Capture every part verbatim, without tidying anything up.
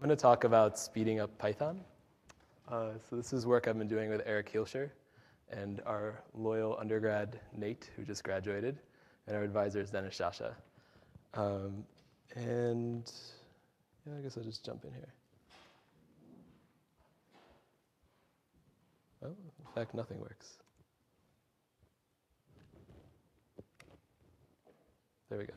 I'm going to talk about speeding up Python. Uh, so this is work I've been doing with Eric Hielscher and our loyal undergrad, Nate, who just graduated, and our advisor is Dennis Shasha. Um, and yeah, I guess I'll just jump in here. Well, in fact, nothing works. There we go.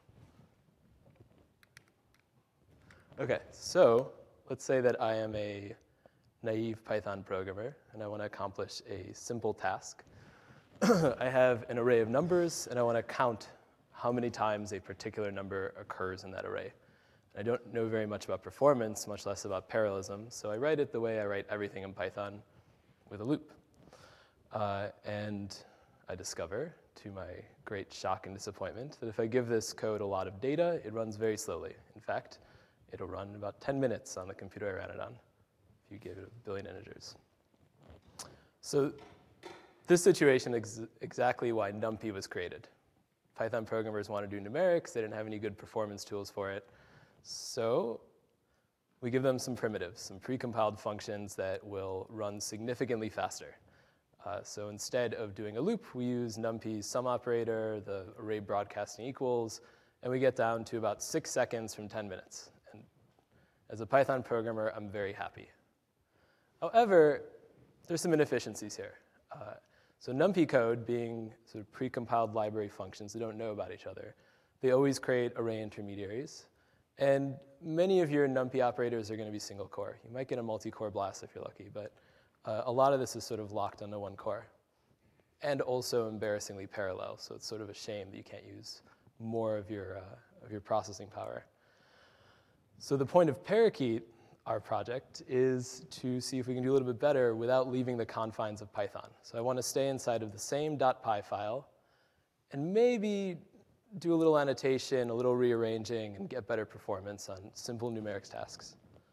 Okay, so let's say that I am a naive Python programmer, and I want to accomplish a simple task. I have an array of numbers, and I want to count how many times a particular number occurs in that array. I don't know very much about performance, much less about parallelism, so I write it the way I write everything in Python, with a loop. Uh, and I discover, to my great shock and disappointment, that if I give this code a lot of data, it runs very slowly. In fact, it'll run about ten minutes on the computer I ran it on, if you give it a billion integers. So this situation is exactly why NumPy was created. Python programmers want to do numerics. They didn't have any good performance tools for it. So we give them some primitives, some precompiled functions that will run significantly faster. Uh, so instead of doing a loop, we use NumPy's sum operator, the array broadcasting equals, and we get down to about six seconds from ten minutes. And as a Python programmer, I'm very happy. However, there's some inefficiencies here. Uh, so NumPy code, being sort of precompiled library functions that don't know about each other, they always create array intermediaries. And many of your NumPy operators are going to be single core. You might get a multi-core blast if you're lucky, but uh, a lot of this is sort of locked onto one core. And also embarrassingly parallel, so it's sort of a shame that you can't use more of your, uh, of your processing power. So the point of Parakeet, our project, is to see if we can do a little bit better without leaving the confines of Python. So I want to stay inside of the same .py file and maybe do a little annotation, a little rearranging, and get better performance on simple numerics tasks.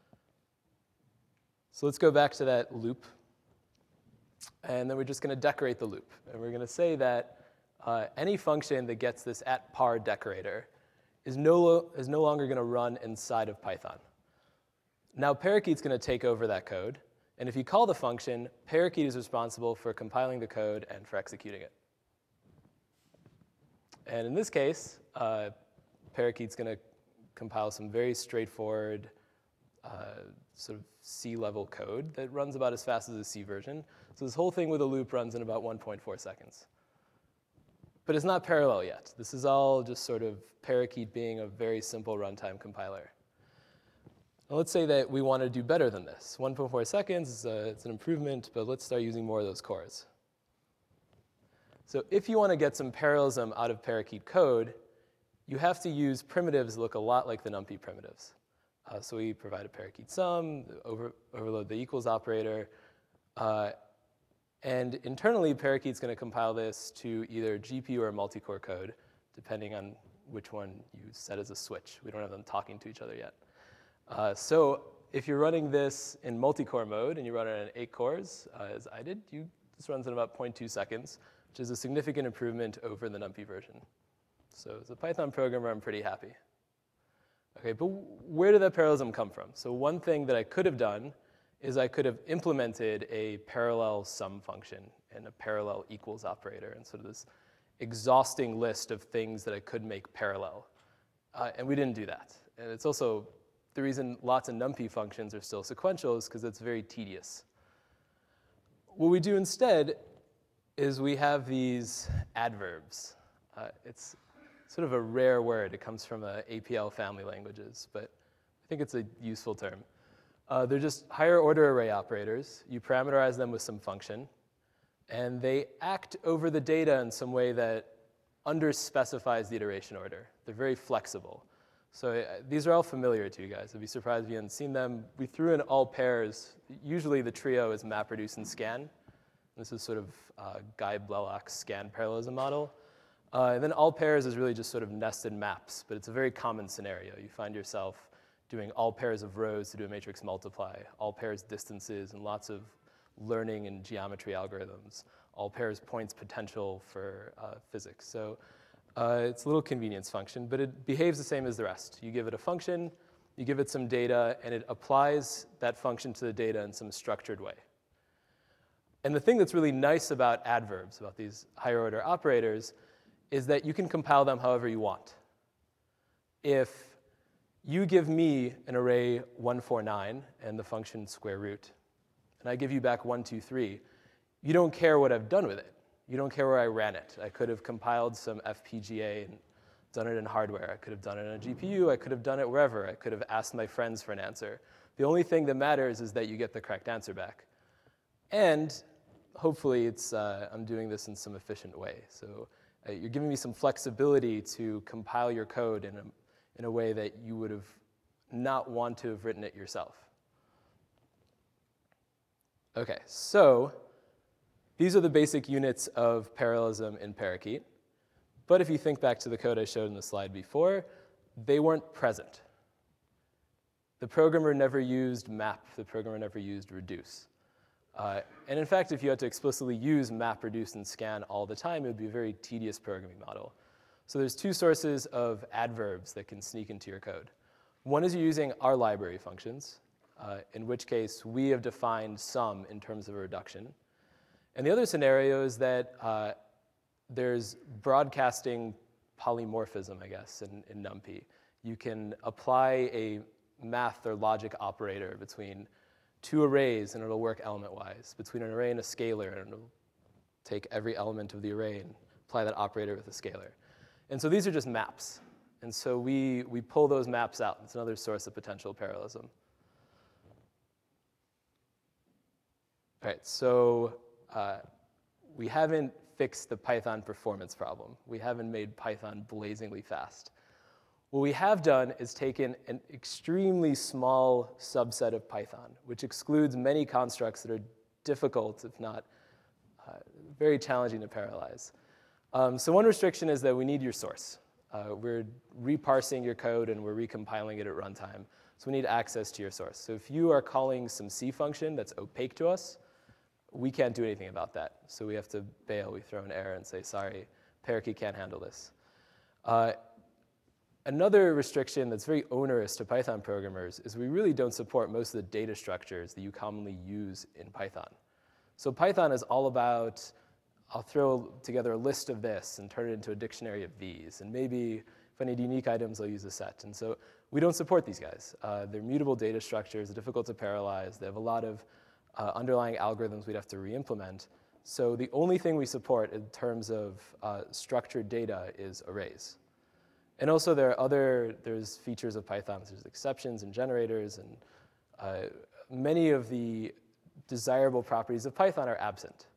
So let's go back to that loop. And then we're just going to decorate the loop. And we're going to say that uh, any function that gets this at par decorator is no, is no longer going to run inside of Python. Now Parakeet's going to take over that code. And if you call the function, Parakeet is responsible for compiling the code and for executing it. And in this case, uh, Parakeet's going to compile some very straightforward uh, sort of C-level code that runs about as fast as a C version. So this whole thing with a loop runs in about one point four seconds. But it's not parallel yet. This is all just sort of Parakeet being a very simple runtime compiler. Now let's say that we want to do better than this. one point four seconds, is a, it's an improvement, but let's start using more of those cores. So if you want to get some parallelism out of Parakeet code, you have to use primitives that look a lot like the NumPy primitives. Uh, so we provide a Parakeet sum, over, overload the equals operator, uh, and internally Parakeet's going to compile this to either G P U or multi-core code, depending on which one you set as a switch. We don't have them talking to each other yet. Uh, so if you're running this in multi-core mode and you run it in eight cores, uh, as I did, you, this runs in about zero point two seconds, which is a significant improvement over the NumPy version. So as a Python programmer, I'm pretty happy. Okay, but where did that parallelism come from? So one thing that I could have done is I could have implemented a parallel sum function and a parallel equals operator and sort of this exhausting list of things that I could make parallel. Uh, and we didn't do that. And it's also the reason lots of NumPy functions are still sequential is because it's very tedious. What we do instead is we have these adverbs. Uh, it's sort of a rare word. It comes from uh, A P L family languages, but I think it's a useful term. Uh, they're just higher order array operators. You parameterize them with some function, and they act over the data in some way that underspecifies the iteration order. They're very flexible. So uh, these are all familiar to you guys. I'd be surprised if you hadn't seen them. We threw in all pairs. Usually the trio is map, reduce, and scan. This is sort of uh, Guy Blalock's scan parallelism model. Uh, and then all pairs is really just sort of nested maps, but it's a very common scenario. You find yourself doing all pairs of rows to do a matrix multiply, all pairs distances, and lots of learning and geometry algorithms, all pairs points potential for uh, physics. So uh, it's a little convenience function, but it behaves the same as the rest. You give it a function, You give it some data, and it applies that function to the data in some structured way. And the thing that's really nice about adverbs, about these higher order operators, is that you can compile them however you want. If you give me an array one four nine and the function square root, and I give you back one two three, you don't care what I've done with it. You don't care where I ran it. I could have compiled some F P G A and done it in hardware. I could have done it on a G P U. I could have done it wherever. I could have asked my friends for an answer. The only thing that matters is that you get the correct answer back. And hopefully it's, uh, I'm doing this in some efficient way. So uh, you're giving me some flexibility to compile your code in a, in a way that you would have not want to have written it yourself. Okay, so these are the basic units of parallelism in Parakeet. But if you think back to the code I showed in the slide before, they weren't present. The programmer never used map. The programmer never used reduce. Uh, and in fact, if you had to explicitly use map, reduce, and scan all the time, it would be a very tedious programming model. So there's two sources of adverbs that can sneak into your code. One is you're using our library functions, uh, in which case we have defined sum in terms of a reduction. And the other scenario is that uh, there's broadcasting polymorphism, I guess, in, in NumPy. You can apply a math or logic operator between two arrays, and it'll work element-wise, between an array and a scalar, and it'll take every element of the array and apply that operator with a scalar. And so these are just maps. And so we, we pull those maps out. It's another source of potential parallelism. All right, so uh, we haven't fixed the Python performance problem. We haven't made Python blazingly fast. What we have done is taken an extremely small subset of Python, which excludes many constructs that are difficult, if not uh, very challenging to parallelize. Um, so one restriction is that we need your source. Uh, we're reparsing your code, and we're recompiling it at runtime. So we need access to your source. So if you are calling some C function that's opaque to us, we can't do anything about that. So we have to bail. We throw an error and say, sorry, Parakeet can't handle this. Uh, Another restriction that's very onerous to Python programmers is we really don't support most of the data structures that you commonly use in Python. So Python is all about, I'll throw together a list of this and turn it into a dictionary of these. And maybe if I need unique items, I'll use a set. And so we don't support these guys. Uh, they're mutable data structures, difficult to parallelize. They have a lot of uh, underlying algorithms we'd have to re-implement. So the only thing we support in terms of uh, structured data is arrays. And also there are other, there's features of Python, there's exceptions and generators, and uh, many of the desirable properties of Python are absent.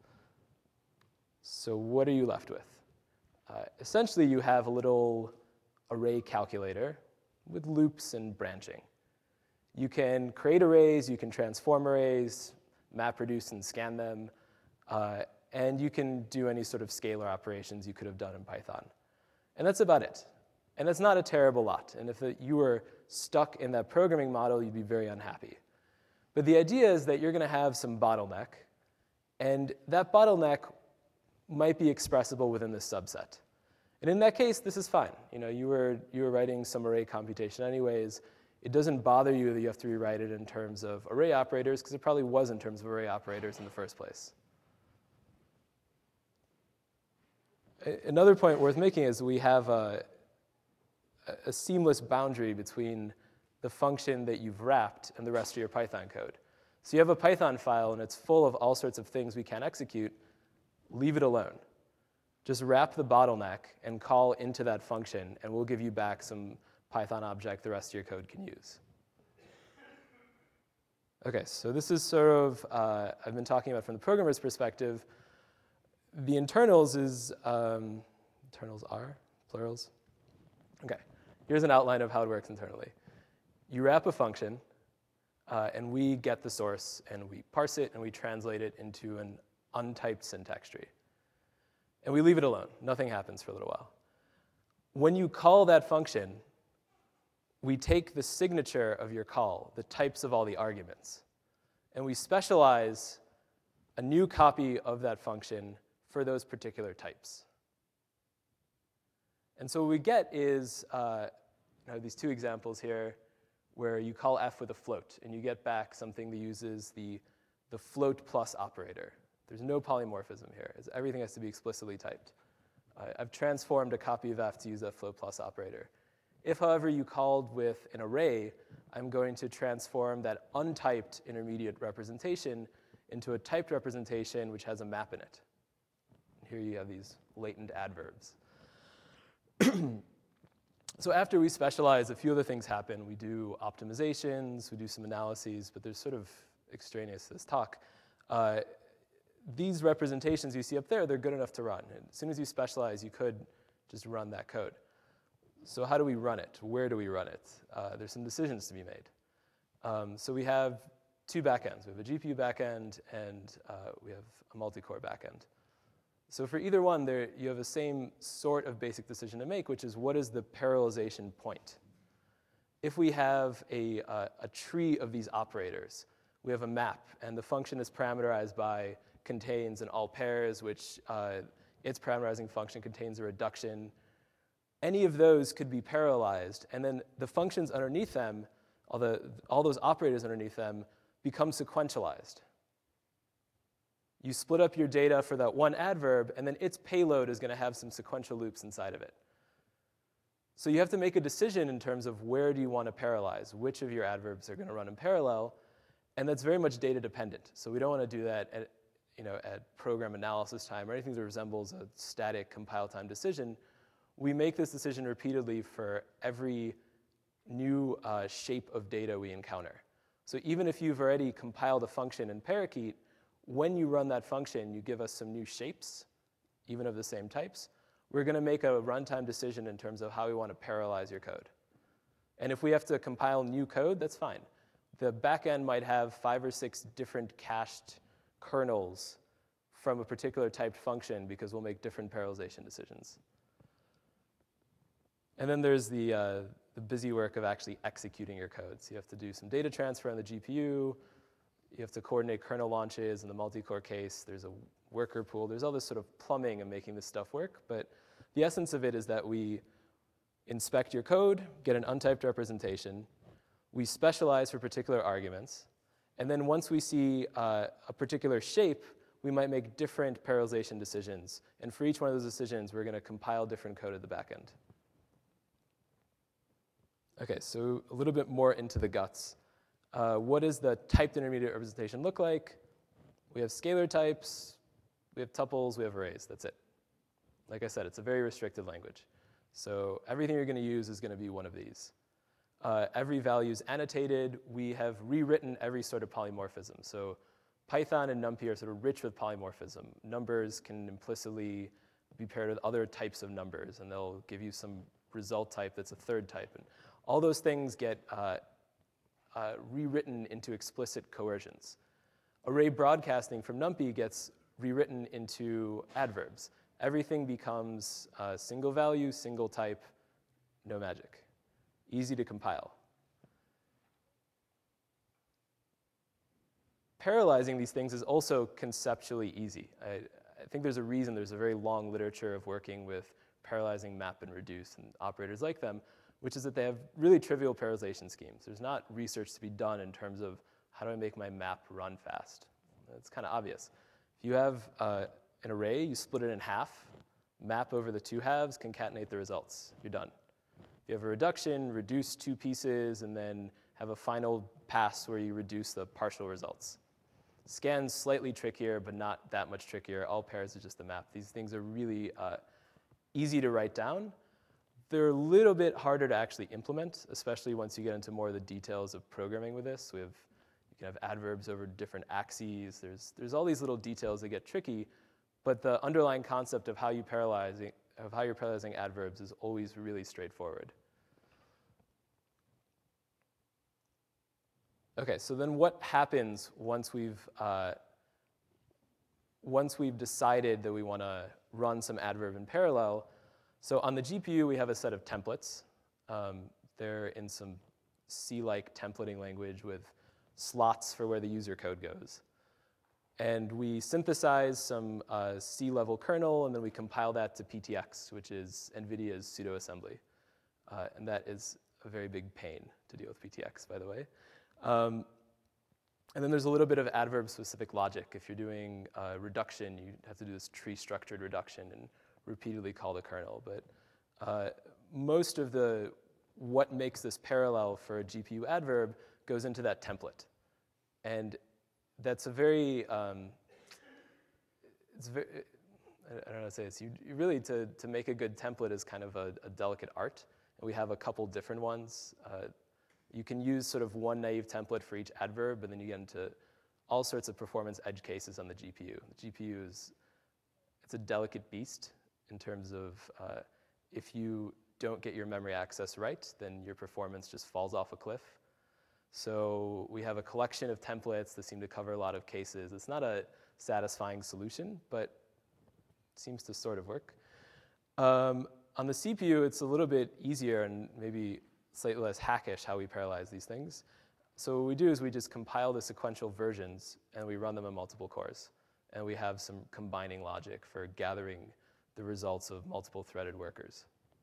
So what are you left with? Uh, essentially, you have a little array calculator with loops and branching. You can create arrays, you can transform arrays, map, reduce, and scan them, uh, and you can do any sort of scalar operations you could have done in Python. And that's about it. And that's not a terrible lot. And if it, you were stuck in that programming model, you'd be very unhappy. But the idea is that you're going to have some bottleneck, and that bottleneck might be expressible within this subset. And in that case, this is fine. You know, you were, you were writing some array computation anyways. It doesn't bother you that you have to rewrite it in terms of array operators, because it probably was in terms of array operators in the first place. Another point worth making is we have a, a seamless boundary between the function that you've wrapped and the rest of your Python code. So you have a Python file, and it's full of all sorts of things we can't execute. Leave it alone. Just wrap the bottleneck and call into that function, and we'll give you back some Python object the rest of your code can use. OK, so this is sort of, uh, I've been talking about from the programmer's perspective. The internals is, um, internals are, plurals? OK, here's an outline of how it works internally. You wrap a function, uh, and we get the source, and we parse it, and we translate it into an untyped syntax tree. And we leave it alone. Nothing happens for a little while. When you call that function, we take the signature of your call, the types of all the arguments, and we specialize a new copy of that function for those particular types. And so what we get is, uh, you know, these two examples here. where you call f with a float, and you get back something that uses the, the float plus operator. There's no polymorphism here. It's, everything has to be explicitly typed. Uh, I've transformed a copy of f to use that float plus operator. If, however, you called with an array, I'm going to transform that untyped intermediate representation into a typed representation which has a map in it. Here you have these latent adverbs. So after we specialize, a few other things happen. We do optimizations, we do some analyses, but there's sort of extraneous to this talk. Uh, these representations you see up there, they're good enough to run. And as soon as you specialize, you could just run that code. So how do we run it? Where do we run it? Uh, there's some decisions to be made. Um, so we have two backends. We have a G P U backend, and uh, we have a multi-core backend. So for either one, there, you have the same sort of basic decision to make, which is what is the parallelization point? If we have a, uh, a tree of these operators, we have a map, and the function is parameterized by contains and all pairs, which uh, its parameterizing function contains a reduction. Any of those could be parallelized, and then the functions underneath them, all, the, all those operators underneath them, become sequentialized. You split up your data for that one adverb, and then its payload is going to have some sequential loops inside of it. So you have to make a decision in terms of where do you want to parallelize, which of your adverbs are going to run in parallel, and that's very much data dependent. So we don't want to do that at, you know, at program analysis time or anything that resembles a static compile time decision. We make this decision repeatedly for every new uh, shape of data we encounter. So even if you've already compiled a function in Parakeet, when you run that function, you give us some new shapes, even of the same types. We're going to make a runtime decision in terms of how we want to parallelize your code. And if we have to compile new code, that's fine. The backend might have five or six different cached kernels from a particular typed function because we'll make different parallelization decisions. And then there's the, uh, the busy work of actually executing your code. So you have to do some data transfer on the G P U. You have to coordinate kernel launches in the multi-core case. There's a worker pool. There's all this sort of plumbing of making this stuff work. But the essence of it is that we inspect your code, get an untyped representation. We specialize for particular arguments. And then once we see uh, a particular shape, we might make different parallelization decisions. And for each one of those decisions, we're going to compile different code at the back end. OK, so a little bit more into the guts. Uh, what does the typed intermediate representation look like? We have scalar types, we have tuples, we have arrays. That's it. Like I said, it's a very restricted language. So everything you're going to use is going to be one of these. Uh, every value is annotated. We have rewritten every sort of polymorphism. So Python and NumPy are sort of rich with polymorphism. Numbers can implicitly be paired with other types of numbers, and they'll give you some result type that's a third type. And all those things get uh, Uh, rewritten into explicit coercions. Array broadcasting from NumPy gets rewritten into adverbs. Everything becomes uh, single value, single type, no magic. Easy to compile. Parallelizing these things is also conceptually easy. I, I think there's a reason there's a very long literature of working with parallelizing map and reduce and operators like them, which is that they have really trivial parallelization schemes. There's not research to be done in terms of how do I make my map run fast. It's kind of obvious. If you have uh, an array, you split it in half, map over the two halves, concatenate the results. You're done. If you have a reduction, reduce two pieces, and then have a final pass where you reduce the partial results. Scan's slightly trickier, but not that much trickier. All pairs is just a map. These things are really uh, easy to write down. They're a little bit harder to actually implement, especially once you get into more of the details of programming with this. We have, you can have adverbs over different axes. There's, there's all these little details that get tricky, but the underlying concept of how, you parallelize, of how you're parallelizing adverbs is always really straightforward. OK, so then what happens once we've, uh, once we've decided that we want to run some adverb in parallel? So on the G P U, we have a set of templates. Um, they're in some C-like templating language with slots for where the user code goes. And we synthesize some uh, C-level kernel, and then we compile that to P T X, which is NVIDIA's pseudo-assembly. Uh, and that is a very big pain to deal with P T X, by the way. Um, and then there's a little bit of adverb-specific logic. If you're doing uh, reduction, you have to do this tree-structured reduction and repeatedly call the kernel. But uh, most of the what makes this parallel for a G P U adverb goes into that template. And that's a very, um, it's very, I don't know how to say this. You, you really, to, to make a good template is kind of a, a delicate art. And we have a couple different ones. Uh, you can use sort of one naive template for each adverb, but then you get into all sorts of performance edge cases on the G P U. The G P U is, it's a delicate beast in terms of uh, if you don't get your memory access right, then your performance just falls off a cliff. So we have a collection of templates that seem to cover a lot of cases. It's not a satisfying solution, but seems to sort of work. Um, on the C P U, it's a little bit easier and maybe slightly less hackish how we parallelize these things. So what we do is we just compile the sequential versions and we run them in multiple cores. And we have some combining logic for gathering the results of multiple threaded workers.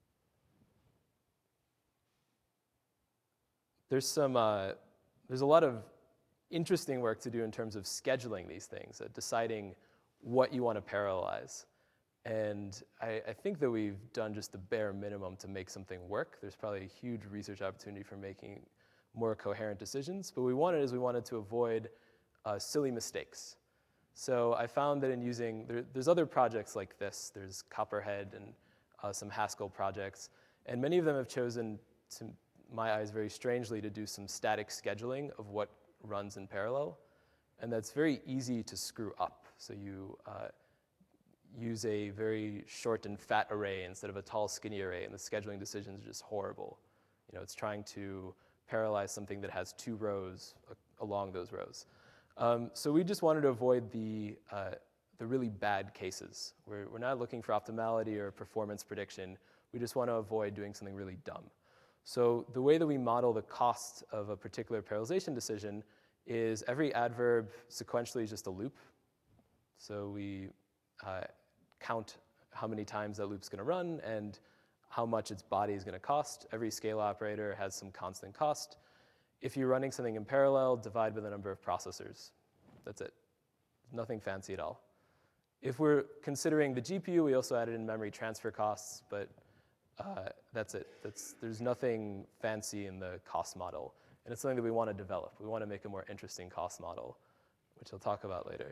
There's some, uh, there's a lot of interesting work to do in terms of scheduling these things, uh, deciding what you want to parallelize. And I, I think that we've done just the bare minimum to make something work. There's probably a huge research opportunity for making more coherent decisions. But what we wanted is we wanted to avoid uh, silly mistakes. So I found that in using, there, there's other projects like this. There's Copperhead and uh, some Haskell projects. And many of them have chosen, to my eyes, very strangely, to do some static scheduling of what runs in parallel. And that's very easy to screw up. So you uh, use a very short and fat array instead of a tall, skinny array, and the scheduling decisions are just horrible. You know, it's trying to parallelize something that has two rows uh, along those rows. Um, so we just wanted to avoid the, uh, the really bad cases. We're, we're not looking for optimality or performance prediction. We just want to avoid doing something really dumb. So the way that we model the cost of a particular parallelization decision is every adverb sequentially is just a loop. So we uh, count how many times that loop's going to run and how much its body is going to cost. Every scale operator has some constant cost. If you're running something in parallel, divide by the number of processors. That's it. Nothing fancy at all. If we're considering the G P U, we also added in memory transfer costs, but uh, that's it. That's, there's nothing fancy in the cost model. And it's something that we want to develop. We want to make a more interesting cost model, which I'll talk about later.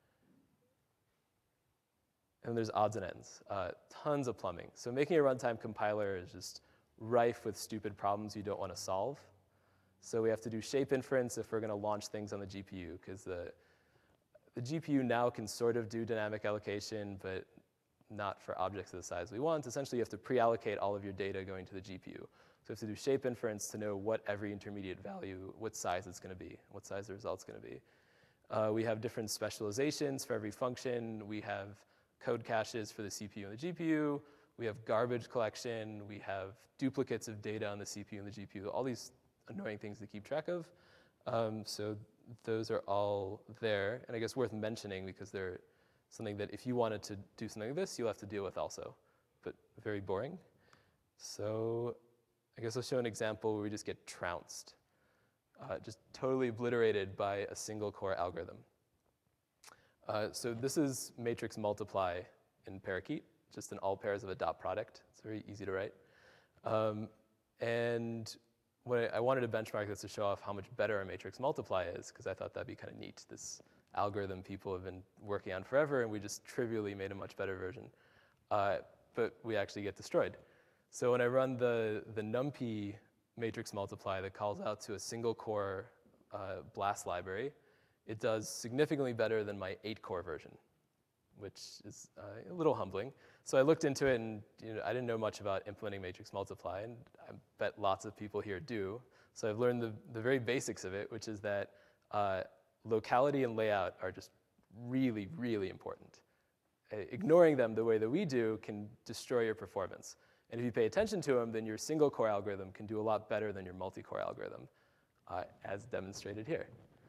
And there's odds and ends, uh, tons of plumbing. So making a runtime compiler is just rife with stupid problems you don't want to solve. So we have to do shape inference if we're going to launch things on the G P U, because the, the G P U now can sort of do dynamic allocation, but not for objects of the size we want. Essentially, you have to pre-allocate all of your data going to the G P U. So we have to do shape inference to know what every intermediate value, what size it's going to be, what size the result's going to be. Uh, we have different specializations for every function. We have code caches for the C P U and the G P U. We have garbage collection. We have duplicates of data on the C P U and the G P U, all these annoying things to keep track of. Um, so those are all there. And I guess worth mentioning because they're something that if you wanted to do something like this, you'll have to deal with also, but very boring. So I guess I'll show an example where we just get trounced, uh, just totally obliterated by a single core algorithm. Uh, so this is matrix multiply in Parakeet, just in all pairs of a dot product. It's very easy to write. Um, and what I, I wanted to benchmark this to show off how much better a matrix multiply is, because I thought that'd be kind of neat. This algorithm people have been working on forever, and we just trivially made a much better version. Uh, but we actually get destroyed. So when I run the, the NumPy matrix multiply that calls out to a single core uh, BLAST library, it does significantly better than my eight core version, which is uh, a little humbling. So I looked into it, and you know, I didn't know much about implementing matrix multiply, and I bet lots of people here do. So I've learned the, the very basics of it, which is that uh, locality and layout are just really, really important. Uh, ignoring them the way that we do can destroy your performance. And if you pay attention to them, then your single core algorithm can do a lot better than your multi-core algorithm, uh, as demonstrated here.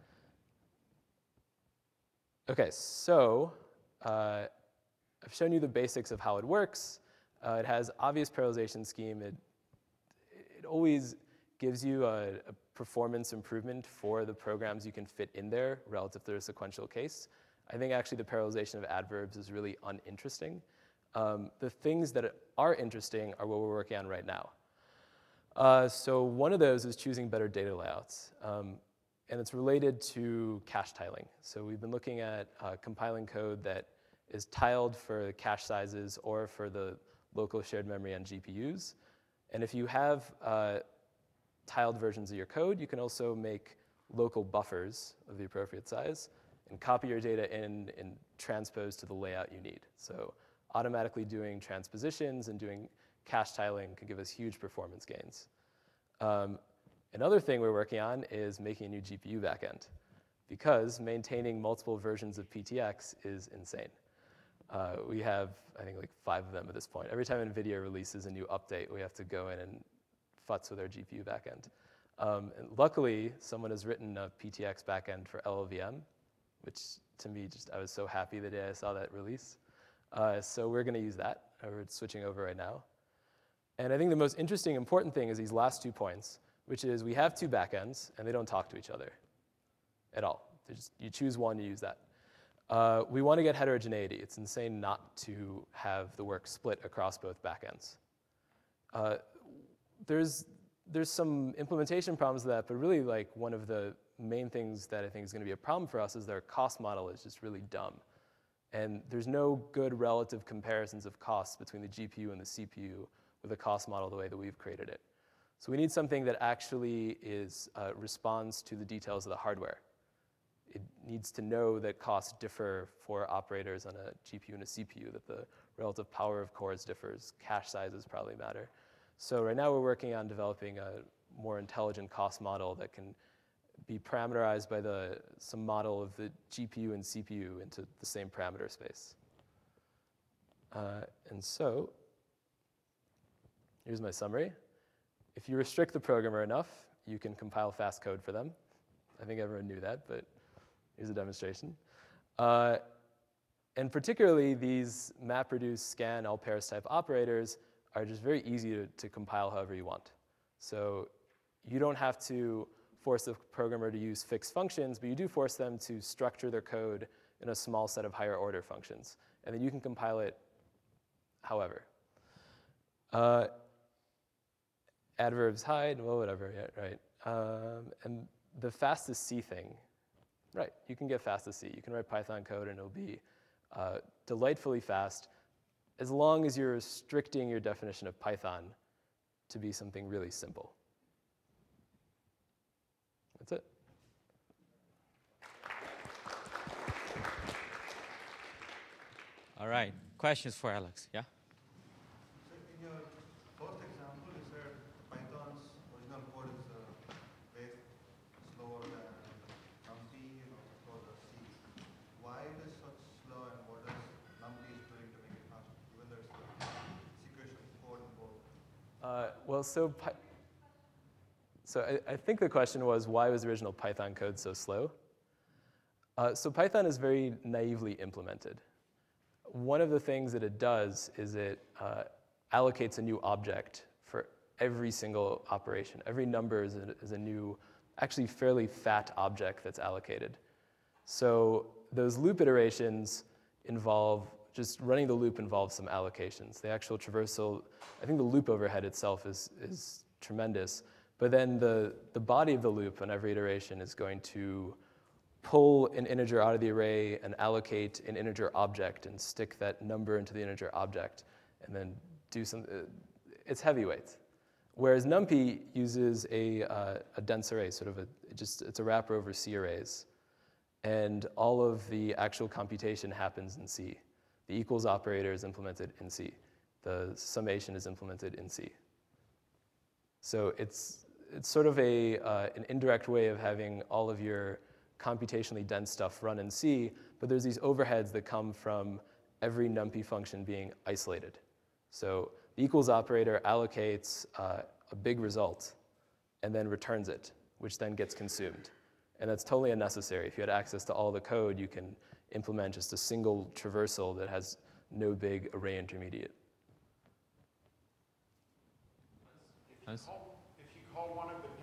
Okay, so uh, I've shown you the basics of how it works. Uh, it has obvious parallelization scheme. It, it always, gives you a, a performance improvement for the programs you can fit in there relative to a sequential case. I think actually the parallelization of adverbs is really uninteresting. Um, the things that are interesting are what we're working on right now. Uh, so one of those is choosing better data layouts. Um, and it's related to cache tiling. So we've been looking at uh, compiling code that is tiled for cache sizes or for the local shared memory on G P Us. And if you have uh, tiled versions of your code, you can also make local buffers of the appropriate size and copy your data in and transpose to the layout you need. So automatically doing transpositions and doing cache tiling can give us huge performance gains. Um, another thing we're working on is making a new G P U backend, because maintaining multiple versions of P T X is insane. Uh, we have, I think, like five of them at this point. Every time NVIDIA releases a new update, we have to go in and futz with our G P U backend. Um, and luckily, someone has written a P T X backend for L L V M, which to me, just I was so happy the day I saw that release. Uh, so we're going to use that. We're switching over right now. And I think the most interesting, important thing is these last two points, which is we have two backends, and they don't talk to each other at all. Just, you choose one, you use that. Uh, we want to get heterogeneity. It's insane not to have the work split across both backends. Uh, there's, there's some implementation problems with that, but really like one of the main things that I think is going to be a problem for us is their cost model is just really dumb. And there's no good relative comparisons of costs between the G P U and the C P U with a cost model the way that we've created it. So we need something that actually is, uh, responds to the details of the hardware. It needs to know that costs differ for operators on a G P U and a C P U, that the relative power of cores differs, cache sizes probably matter. So right now we're working on developing a more intelligent cost model that can be parameterized by the, some model of the G P U and C P U into the same parameter space. Uh, and so here's my summary. If you restrict the programmer enough, you can compile fast code for them. I think everyone knew that, but here's a demonstration. Uh, and particularly these MapReduce, scan, all pairs type operators are just very easy to, to compile however you want. So you don't have to force the programmer to use fixed functions, but you do force them to structure their code in a small set of higher order functions. And then you can compile it however. Uh, adverbs hide, well, whatever, yeah, right. Um, and the fastest C thing, right, you can get fastest C. You can write Python code and it'll be uh, delightfully fast as long as you're restricting your definition of Python to be something really simple. That's it. All right, questions for Alex, yeah? So in your first example, you said Python's original code is uh, way slower than NumPy and also the C. Why it is such slow and what is NumPy is doing to make it faster, even though it's a sequential code in both? Uh, well, so Py So I, I think the question was, why was the original Python code so slow? Uh, so Python is very naively implemented. One of the things that it does is it uh, allocates a new object for every single operation. Every number is a, is a new, actually fairly fat object that's allocated. So those loop iterations involve, just running the loop involves some allocations. The actual traversal, I think the loop overhead itself is, is tremendous. But then the, the body of the loop on every iteration is going to pull an integer out of the array and allocate an integer object and stick that number into the integer object and then do some, uh, it's heavyweight. Whereas NumPy uses a, uh, a dense array, sort of a, it just, it's a wrapper over C arrays. And all of the actual computation happens in C. The equals operator is implemented in C. The summation is implemented in C. So it's, it's sort of a, uh, an indirect way of having all of your computationally dense stuff run in C, but there's these overheads that come from every NumPy function being isolated. So the equals operator allocates uh, a big result and then returns it, which then gets consumed. And that's totally unnecessary. If you had access to all the code, you can implement just a single traversal that has no big array intermediate. If you, call, if you call one of the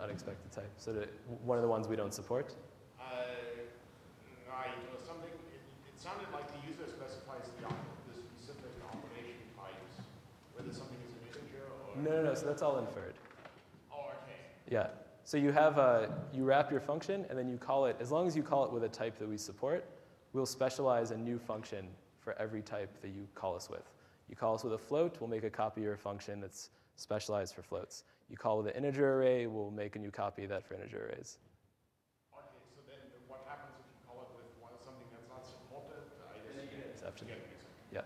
unexpected type? So the, one of the ones we don't support? Uh, right, or something, it, it sounded like the user specifies the, op- the specific operation types, whether something is an integer or... No, no, no, so that's all inferred. Oh, okay. Yeah, so you have a, you wrap your function and then you call it, as long as you call it with a type that we support, we'll specialize a new function for every type that you call us with. You call us with a float, we'll make a copy of your function that's specialized for floats. You call with an integer array, we'll make a new copy of that for integer arrays. Okay, so then what happens if you call it with one, something that's not supported? I guess you get Exception. you get an exception. Yeah.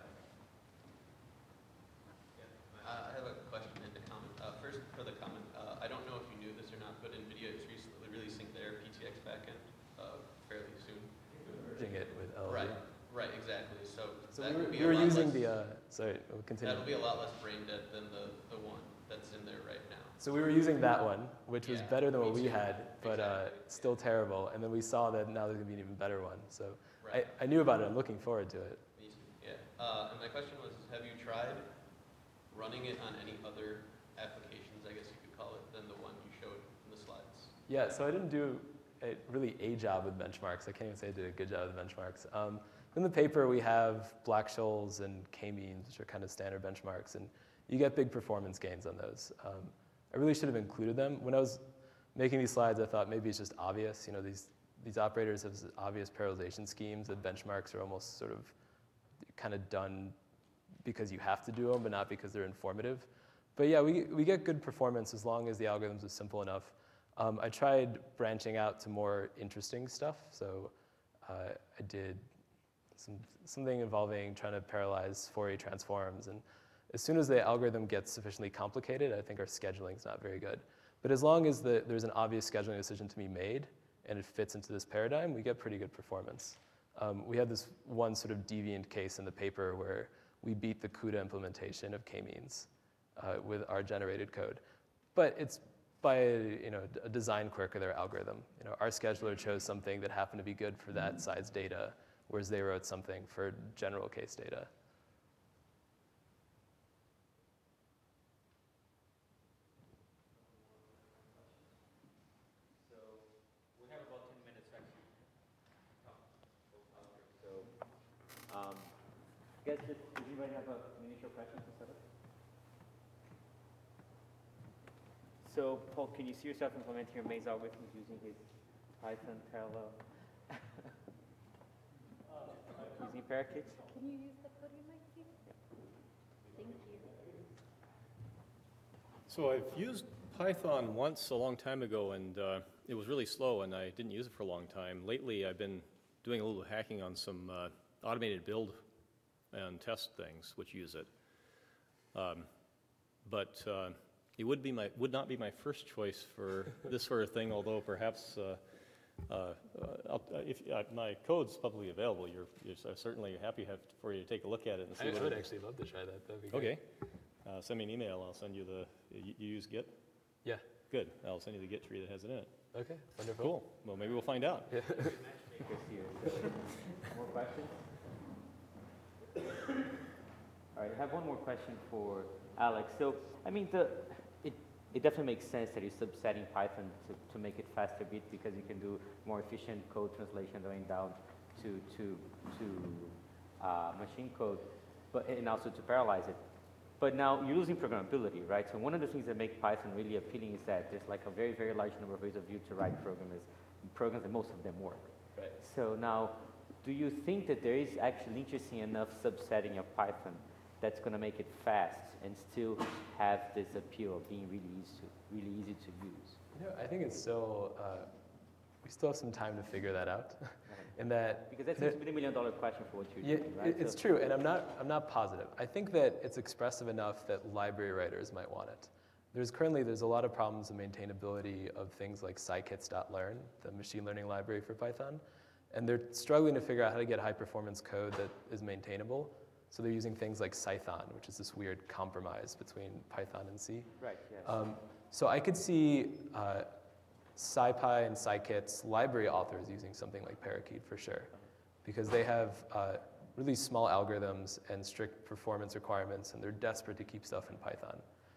Uh, I have a question and a comment. Uh, first, for the comment, uh, I don't know if you knew this or not, but NVIDIA is recently releasing their P T X backend uh, fairly soon. Merging it with L L V. Right, right, exactly. So, So that we were, would be we a were lot using less, the, uh, sorry, we'll continue. that'll be a lot less brain dead than the, the one that's in there right now. So we were using that one, which was Yeah, better than what me we too. had, but uh, Exactly. still terrible. And then we saw that now there's gonna be an even better one. So Right. I, I knew about it, I'm looking forward to it. Me too. Yeah. Uh, and my question was, have you tried running it on any other applications, I guess you could call it, than the one you showed in the slides? Yeah, so I didn't do a, really a job with benchmarks. I can't even say I did a good job with benchmarks. Um, in the paper, we have Black-Scholes and K-means, which are kind of standard benchmarks, and you get big performance gains on those. Um, I really should have included them. When I was making these slides, I thought maybe it's just obvious. You know, these, these operators have obvious parallelization schemes that benchmarks are almost sort of kind of done because you have to do them, but not because they're informative. But yeah, we, we get good performance as long as the algorithms are simple enough. Um, I tried branching out to more interesting stuff. So uh, I did some, something involving trying to parallelize Fourier transforms. And as soon as the algorithm gets sufficiently complicated, I think our scheduling is not very good. But as long as the, there's an obvious scheduling decision to be made and it fits into this paradigm, we get pretty good performance. Um, we had this one sort of deviant case in the paper where we beat the CUDA implementation of k-means uh, with our generated code. But it's by a, you know, a design quirk of their algorithm. You know, our scheduler chose something that happened to be good for that size data, whereas they wrote something for general case data. So we have about ten minutes actually. So, um, I guess just, does anybody have an initial question to set up? So, Paul, can you see yourself implementing your maze algorithms using his Python parallel? Using Parakeets? Can you use the podium mic, please? Thank you. So I've used Python once a long time ago, and uh, it was really slow, and I didn't use it for a long time. Lately, I've been doing a little hacking on some uh, automated build and test things, which use it. Um, but uh, it would be my would not be my first choice for this sort of thing, although perhaps uh, uh, uh, I'll, uh, if uh, my code's publicly available, you're, you're certainly happy have, for you to take a look at it and see I what would it, actually love to try that. That'd be great. Okay. Uh, send me an email. I'll send you the. You, you use Git? Yeah. Good. I'll send you the Git tree that has it in it. Okay. Wonderful. Cool. Well, maybe we'll find out. Yeah. Makers here. More questions? All right, I have one more question for Alex. So, I mean, the it, it definitely makes sense that you're subsetting Python to, to make it faster bit because you can do more efficient code translation going down to to to uh, machine code, but and also to parallelize it. But now you're losing programmability, right? So one of the things that make Python really appealing is that there's like a very, very large number of ways of you to write programs, programs and most of them work. Right. So now, do you think that there is actually interesting enough subsetting of Python that's going to make it fast and still have this appeal of being really easy to, really easy to use? You know, I think it's still, uh, we still have some time to figure that out. In that, Because that there- seems to be the million dollar question for what you're Yeah, doing, right? it- it's So- true, and I'm not, I'm not positive. I think that it's expressive enough that library writers might want it. There's currently, there's a lot of problems in maintainability of things like scikits.learn, the machine learning library for Python, and they're struggling to figure out how to get high performance code that is maintainable. So they're using things like Cython, which is this weird compromise between Python and C. Right, yes. Um, so I could see uh, SciPy and scikits library authors using something like Parakeet for sure, because they have uh, really small algorithms and strict performance requirements, and they're desperate to keep stuff in Python. But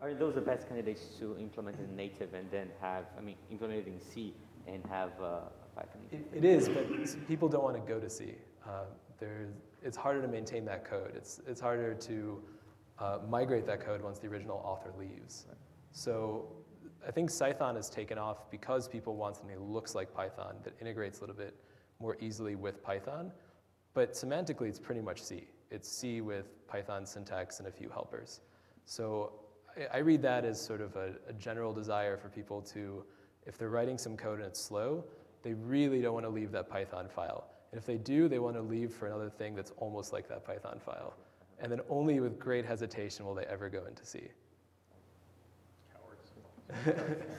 Are those the best candidates to implement in native and then have, I mean, implement it in C and have uh, Python? It, it is, but s- people don't want to go to C. Uh, there's, it's harder to maintain that code. It's, it's harder to uh, migrate that code once the original author leaves. So I think Python has taken off because people want something that looks like Python, that integrates a little bit more easily with Python. But semantically, it's pretty much C. It's C with Python syntax and a few helpers. So I, I read that as sort of a, a general desire for people to, if they're writing some code and it's slow, they really don't want to leave that Python file. And if they do, they want to leave for another thing that's almost like that Python file. And then only with great hesitation will they ever go into C. Yeah,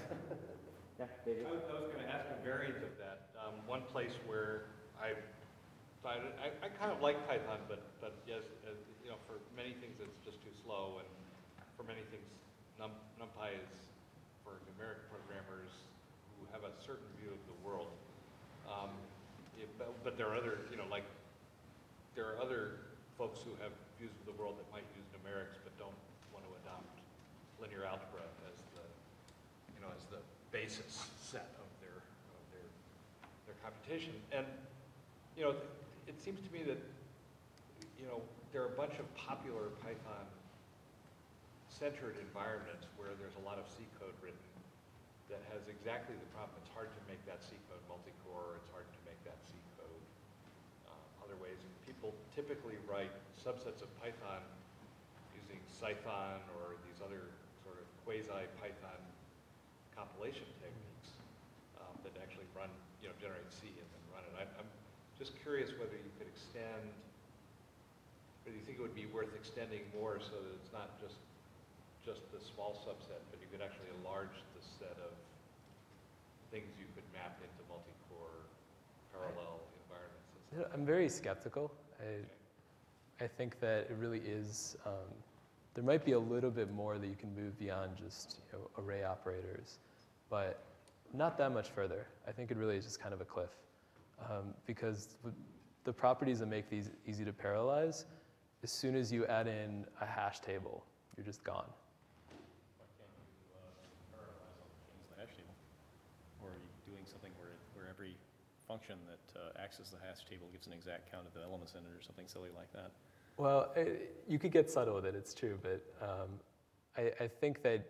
David? I was, I was going to ask a variant of that. Um, one place where I find it, I, I kind of like Python, but but yes, uh, you know, for many things it's just too slow, and for many things, Num, NumPy is for numeric programmers who have a certain view of the world. Um, it, but, but there are other, you know, like there are other folks who have views of the world that might use numerics but don't want to adopt linear algebra as the, you know, as the basis set of their of their their computation. And you know, it seems to me that you know there are a bunch of popular Python centered environments where there's a lot of C code written that has exactly the problem. It's hard to make that C code multi-core. It's hard to make that C code uh, other ways. And people typically write subsets of Python using Cython or these other sort of quasi-Python compilation techniques um, that actually run, you know, generate C and then run it. I, I'm just curious whether you could extend, whether you think it would be worth extending more so that it's not just just the small subset, but you could actually enlarge the set of things you could map into multi-core parallel environments. You know, I'm very skeptical. I, I think that it really is, um, there might be a little bit more that you can move beyond just, you know, array operators, but not that much further. I think it really is just kind of a cliff. Um, because the properties that make these easy to parallelize, as soon as you add in a hash table, you're just gone. Why can't you uh, parallelize all the things in the hash table? Or are you doing something where, where every function that uh, accesses the hash table gives an exact count of the elements in it or something silly like that? Well, it, you could get subtle with it, it's true, but um, I, I think that,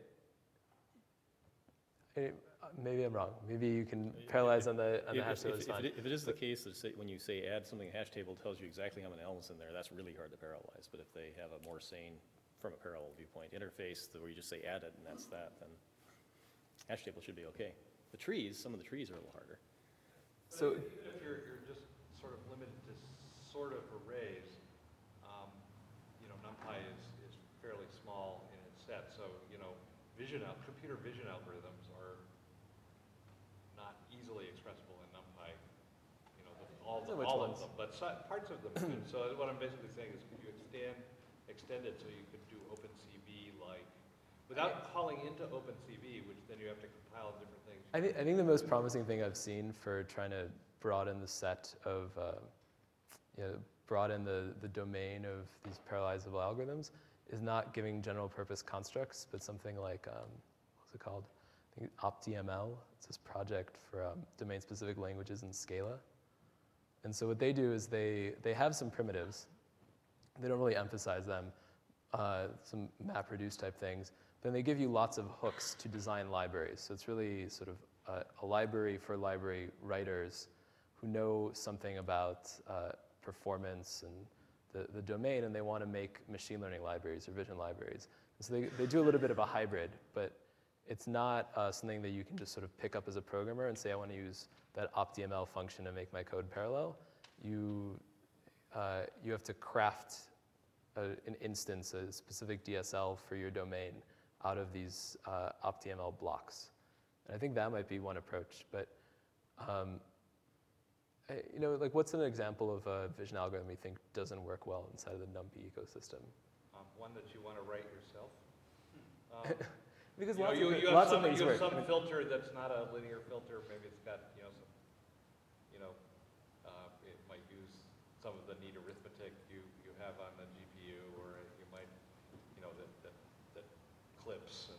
it, maybe I'm wrong. Maybe you can parallelize on the, on the If- hash if- table, if it's fine. it- If it is the case that say, when you say add something to the hash table, it tells you exactly how many elements in there, that's really hard to parallelize. But if they have a more sane, from a parallel viewpoint, interface where you just say add it and that's that, then hash table should be okay. The trees, some of the trees are a little harder. So, Even if you're, you're just sort of limited to sort of arrays, um, you know, NumPy is, is fairly small in its set, so, you know, vision, al- computer vision algorithms are not easily expressible in NumPy, you know, the, all, the, So which all ones? of them, but so, parts of them could. So what I'm basically saying is, could you extend, extend it so you could do OpenCV like, without calling into OpenCV, which then you have to compile different things. I, th- I think the most promising thing I've seen for trying to broaden the set of, uh, you know, broaden the, the domain of these parallelizable algorithms is not giving general purpose constructs, but something like, um, what's it called? I think OptML. It's this project for um, domain-specific languages in Scala. And so what they do is they, they have some primitives. They don't really emphasize them, uh, some MapReduce type things. Then they give you lots of hooks to design libraries. So it's really sort of a, a library for library writers who know something about uh, performance and the, the domain, and they want to make machine learning libraries or vision libraries. And so they, they do a little bit of a hybrid, but it's not uh, something that you can just sort of pick up as a programmer and say, I want to use that OptML function to make my code parallel. You, uh, you have to craft a, an instance, a specific D S L for your domain out of these uh, OptML blocks. And I think that might be one approach. But um, I, you know, like what's an example of a vision algorithm you think doesn't work well inside of the NumPy ecosystem? Um, one that you want to write yourself. Um, Because you know, lots, you, of, you have lots some, of things you have work. some filter that's not a linear filter. Maybe it's got, you know, some, you know, uh, it might use some of the neat arithmetic you, you have on the G P U, or you might, you know, that, that, that clips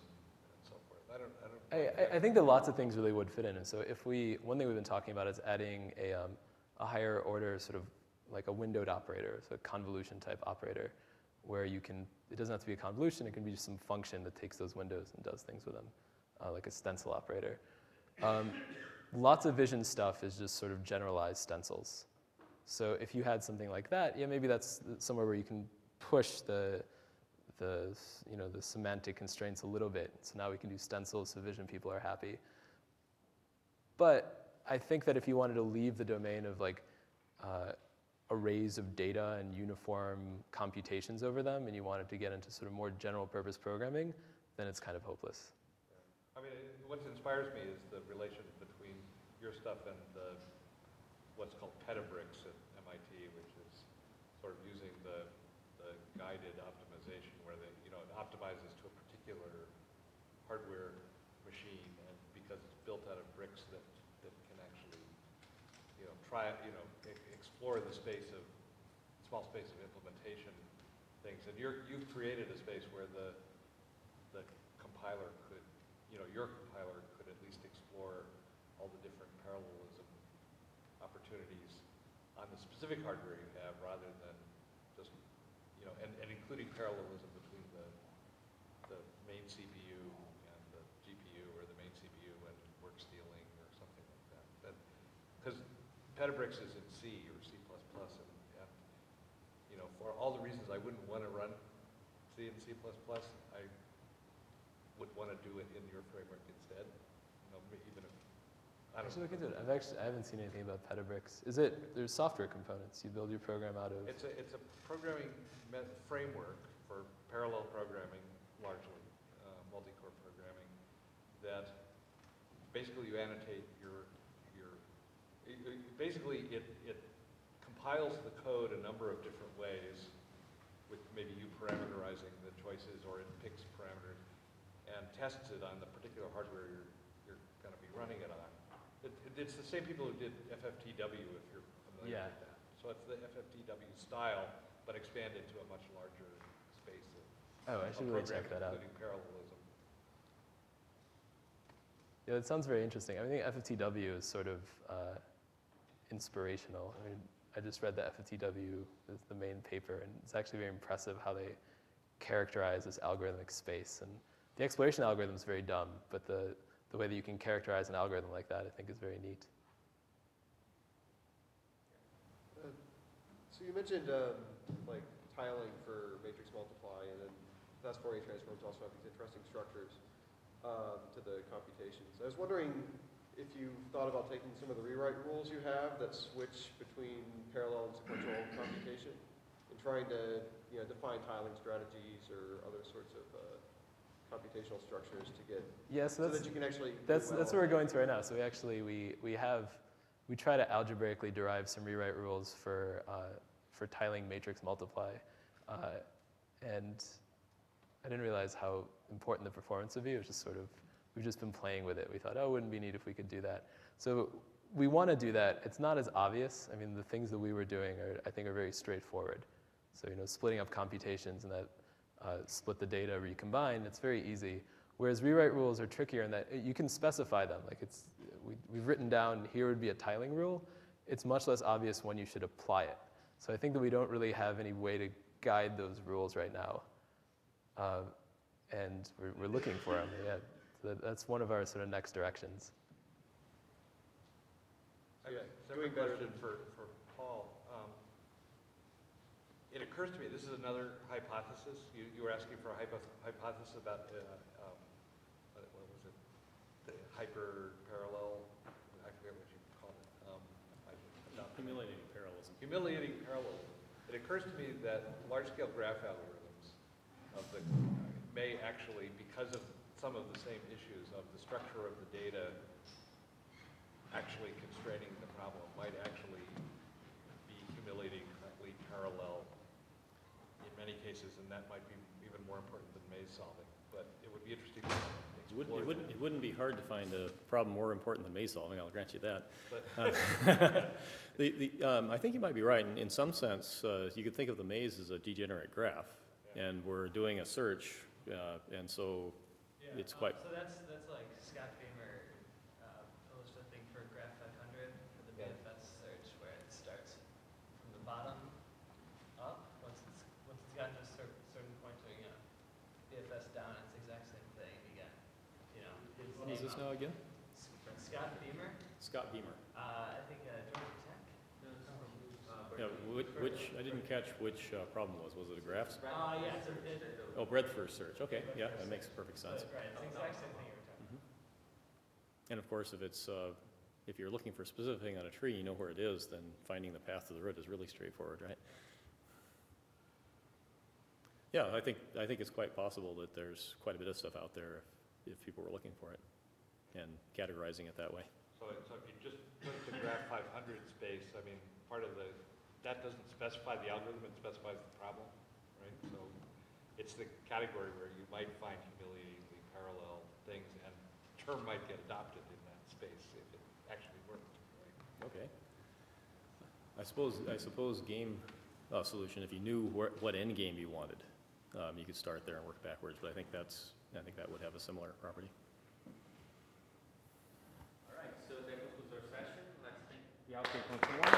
I, I- I think that lots of things really would fit in. And so if we, one thing we've been talking about is adding a, um, a higher order sort of like a windowed operator, so a convolution type operator, where you can, it doesn't have to be a convolution, it can be just some function that takes those windows and does things with them, uh, like a stencil operator. Um, lots of vision stuff is just sort of generalized stencils. So if you had something like that, yeah, maybe that's somewhere where you can push the, the, you know, the semantic constraints a little bit. So now we can do stencils so vision people are happy. But I think that if you wanted to leave the domain of like uh, arrays of data and uniform computations over them, and you wanted to get into sort of more general purpose programming, then it's kind of hopeless. I mean, it- what inspires me is the relation between your stuff and the, what's called Petabricks at M I T, which is sort of using the, the guided optimization where they, you know, it optimizes to a particular hardware machine, and because it's built out of bricks that, that can actually, you know, try, you know, e- explore the space of, small space of implementation things. And you're, you've created a space where the, the compiler could, you know, your compiler could at least explore all the different parallelism opportunities on the specific hardware you have, rather than just, you know, and, and including parallelism between the, the main C P U and the G P U, or the main C P U and work stealing or something like that. That, because Petabricks is in C or C plus plus, and, and, you know, for all the reasons I wouldn't want to run C and C plus plus, I would want to do it in your framework instead. You know, even if I I don't should look know. into it. I've actually, I haven't seen anything about Petabricks. Is it, there's software components. You build your program out of. It's a it's a programming met framework for parallel programming, largely uh, multi-core programming, that basically you annotate your your. It, it, basically, it it compiles the code a number of different ways, with maybe you parameterizing the choices, or it picks parameters and tests it on the particular hardware you're, you're going to be running it on. It, it, it's the same people who did F F T W, if you're familiar Yeah. with that. So it's the F F T W style, but expanded to a much larger space of, Oh, I of should really check programming, that out. including parallelism. Yeah, it sounds very interesting. I think F F T W is sort of uh, inspirational. I mean, I just read the F F T W, the, the main paper, and it's actually very impressive how they characterize this algorithmic space. And the exploration algorithm is very dumb, but the, the way that you can characterize an algorithm like that, I think, is very neat. Uh, So you mentioned um, like tiling for matrix multiply, and then fast Fourier transforms also have these interesting structures um, to the computations. I was wondering if you thought about taking some of the rewrite rules you have that switch between parallel and sequential computation, and trying to, you know, define tiling strategies or other sorts of uh, computational structures to get Yeah, so so that's, that you can actually do that's, well. that's what we're going to right now. So we actually, we, we have, we try to algebraically derive some rewrite rules for, uh, for tiling matrix multiply. Uh, and I didn't realize how important the performance would be. It was just sort of, we've just been playing with it. We thought, oh, it wouldn't be neat if we could do that. So we want to do that. It's not as obvious. I mean, the things that we were doing are, I think, are very straightforward. So, you know, splitting up computations and that uh, split the data, recombine, it's very easy. Whereas rewrite rules are trickier in that you can specify them. Like it's, we, we've written down here would be a tiling rule. It's much less obvious when you should apply it. So I think that we don't really have any way to guide those rules right now. Uh, and we're, we're looking for them, yeah. So that, that's one of our sort of next directions. I have Yeah, a doing separate better question for, for Paul. Um, it occurs to me, this is another hypothesis. You, you were asking for a hypo, hypothesis about, uh, um, what, what was it? The hyper parallel, I forget what you called it. Um, I, not, Humiliating parallelism. humiliating parallelism. It occurs to me that large-scale graph algorithms of the, may actually, because of some of the same issues of the structure of the data actually constraining the problem, might actually be humiliatingly parallel in many cases, and that might be even more important than maze solving. But it would be interesting to It wouldn't, explore it wouldn't, that. it wouldn't be hard to find a problem more important than maze solving, I'll grant you that. But Uh, the, the, um, I think you might be right. In, in some sense, uh, you could think of the maze as a degenerate graph, Yeah. and we're doing a search, uh, and so it's quite. So that's, that's like Scott bottom up. Once it's once it's gotten to a cer- certain point, so you know, B F S down, it's the exact same thing again. You know, his What is name this up. now again? S- Scott Beamer. Scott Beamer. Uh, I think uh, Georgia Tech. Uh, Yeah, which, which, I didn't catch which uh, problem was. Was it a graphs? Uh, yeah, it's a, it, Oh, breadth first search. Okay, yeah, that makes perfect sense. right, it's the exact same thing you were talking And of course, if it's, uh, if you're looking for a specific thing on a tree, you know where it is, then finding the path to the root is really straightforward, right? Yeah, I think, I think it's quite possible that there's quite a bit of stuff out there if, if people were looking for it and categorizing it that way. So, so if you just put the graph five hundred space, I mean, part of the, that doesn't specify the algorithm, it specifies the problem, right? So it's the category where you might find humiliatingly parallel things and term might get adopted in that space if it actually worked, right? Okay. I suppose, I suppose game uh, solution, if you knew where, what end game you wanted, um, you could start there and work backwards, but I think that's, I think that would have a similar property. All right, so that concludes our session. Let's thank the applicant once more.